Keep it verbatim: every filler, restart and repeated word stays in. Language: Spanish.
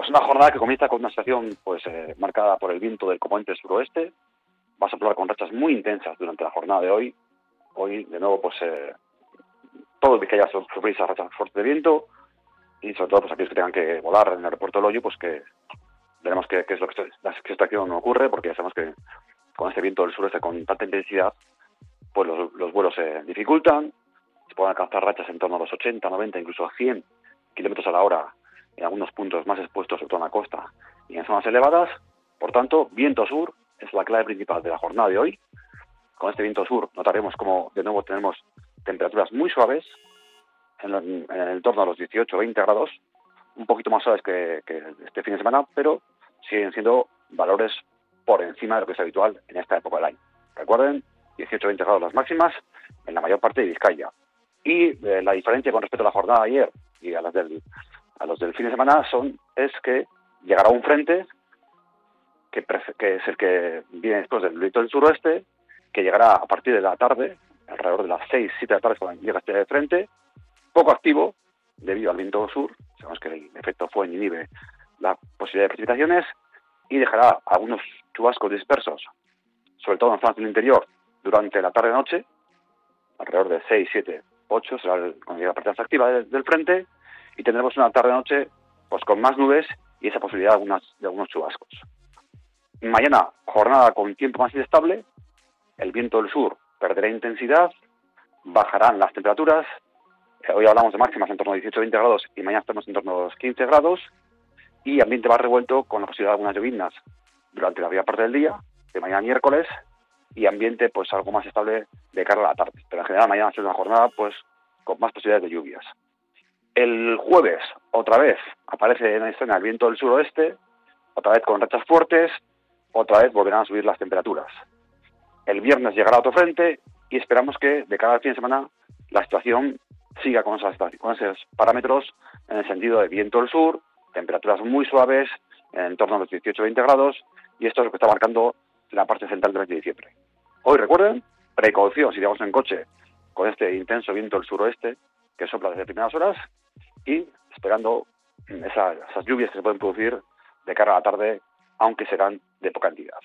una jornada que comienza con una situación pues eh, marcada por el viento del componente suroeste. Va a soplar con rachas muy intensas durante la jornada de hoy. Hoy, de nuevo, pues eh, todo el Vizcaya sufrir esas rachas fuertes de viento, y sobre todo pues aquellos que tengan que volar en el aeropuerto de Loyo, pues que veremos qué, qué es lo que la situación no ocurre, porque ya sabemos que con este viento del sureste con tanta intensidad, pues los, los vuelos se dificultan, se pueden alcanzar rachas en torno a los ochenta, noventa, incluso a cien kilómetros a la hora en algunos puntos más expuestos, sobre todo en la costa y en zonas elevadas. Por tanto, viento sur es la clave principal de la jornada de hoy. Con este viento sur notaremos como de nuevo tenemos temperaturas muy suaves, en, en el torno a los dieciocho o veinte grados, un poquito más suaves que, que este fin de semana, pero siguen siendo valores por encima de lo que es habitual en esta época del año. Recuerden, dieciocho o veinte grados las máximas en la mayor parte de Vizcaya. Y eh, la diferencia con respecto a la jornada de ayer y a las del, a los del fin de semana son es que llegará un frente que, que es el que viene después del viento del suroeste, que llegará a partir de la tarde, alrededor de las seis, siete de la tarde cuando llega este frente, poco activo debido al viento sur. Sabemos que el efecto fue inhibe la posibilidad de precipitaciones y dejará algunos chubascos dispersos, sobre todo en zonas del interior, durante la tarde-noche, alrededor de seis, siete, ocho, será el, cuando llegue la parte más activa del, del frente, y tendremos una tarde-noche pues con más nubes y esa posibilidad de, algunas, de algunos chubascos. Mañana, jornada con tiempo más inestable, el viento del sur perderá intensidad, bajarán las temperaturas. Hoy hablamos de máximas en torno a dieciocho o veinte grados y mañana estamos en torno a los quince grados, y ambiente más revuelto con la posibilidad de algunas lloviznas durante la primera parte del día, de mañana miércoles, y ambiente pues algo más estable de cara a la tarde. Pero en general mañana va a ser una jornada pues con más posibilidades de lluvias. El jueves, otra vez, aparece en la escena el viento del suroeste, otra vez con rachas fuertes, otra vez volverán a subir las temperaturas. El viernes llegará otro frente y esperamos que de cara al fin de semana la situación siga con, esas, con esos parámetros en el sentido de viento del sur, temperaturas muy suaves, en torno a los dieciocho o veinte grados, y esto es lo que está marcando la parte central del mes de diciembre. Hoy, recuerden, precaución si vamos en coche con este intenso viento del suroeste que sopla desde primeras horas, y esperando esa, esas lluvias que se pueden producir de cara a la tarde, aunque serán de poca entidad.